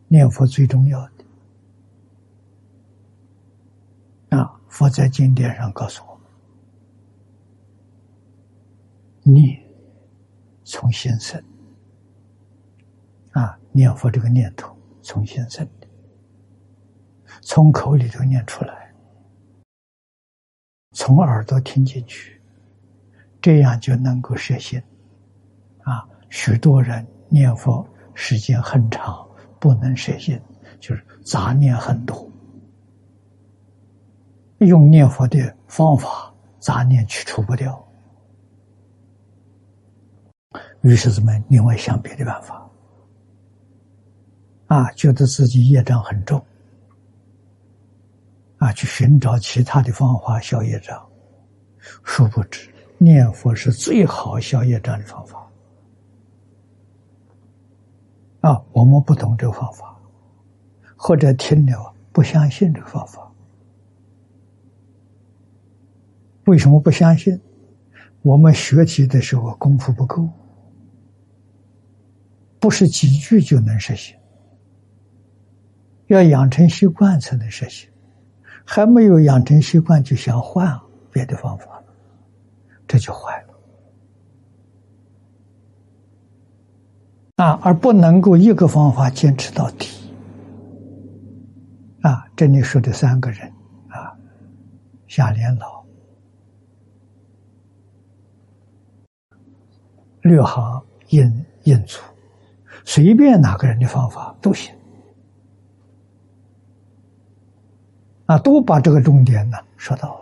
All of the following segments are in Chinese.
念佛最重要的佛在经典上告诉我们，念从心生念佛这个念头从心生的，从口里头念出来，从耳朵听进去，这样就能够摄心许多人念佛时间很长，不能摄心，就是杂念很多。用念佛的方法，杂念去除不掉，于是咱们另外想别的办法觉得自己业障很重去寻找其他的方法消业障，殊不知念佛是最好消业障的方法我们不懂这个方法，或者听了不相信这个方法。为什么不相信？我们学习的时候功夫不够，不是几句就能实行，要养成习惯才能实行，还没有养成习惯就想换别的方法，这就坏了而不能够一个方法坚持到底这里说的三个人夏莲老、略行印祖，随便哪个人的方法都行都把这个重点说到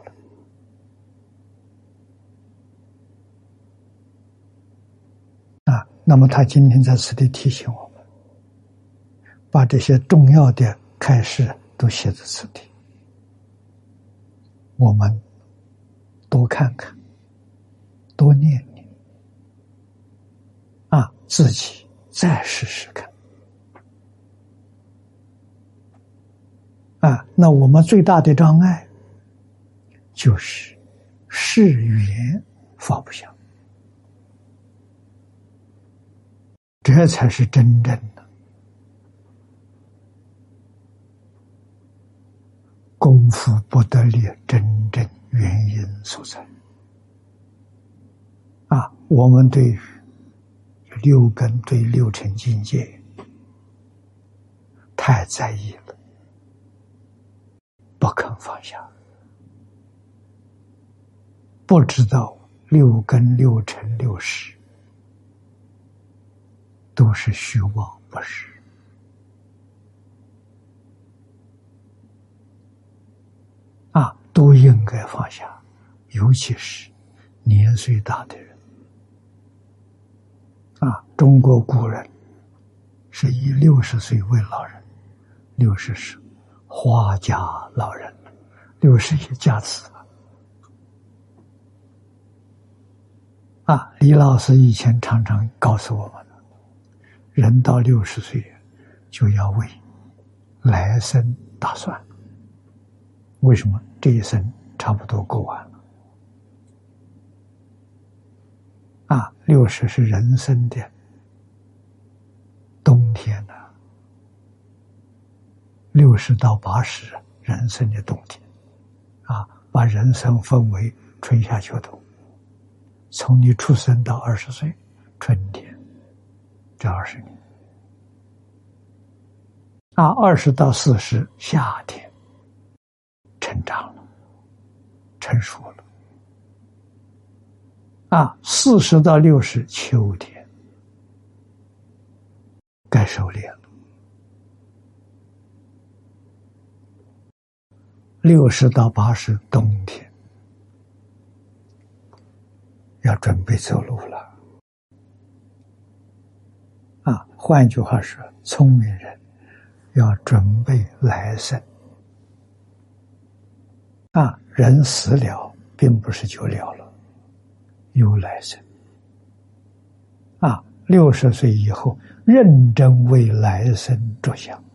了那么他今天在此地提醒我们，把这些重要的开示都写在此地，我们多看看，多念念自己再试试看那我们最大的障碍就是事语言放不下，这才是真正的功夫不得力真正原因所在我们对于六根对六尘境界太在意了，不肯放下，不知道六根六尘六识都是虚妄不实都应该放下，尤其是年岁大的人中国古人是以60岁为老人，60是花甲老人，60也加词李老师以前常常告诉我们，人到60岁就要为来生打算。为什么？这一生差不多过完了60是人生的冬天60到80人生的冬天把人生分为春夏秋冬，从你出生到20岁春天这20年20到40夏天成长了，成熟了40到60秋天该狩猎了，60到80冬天要准备走路了换句话说，聪明人要准备来生人死了并不是就了了，有来生60岁以后认真为来生着想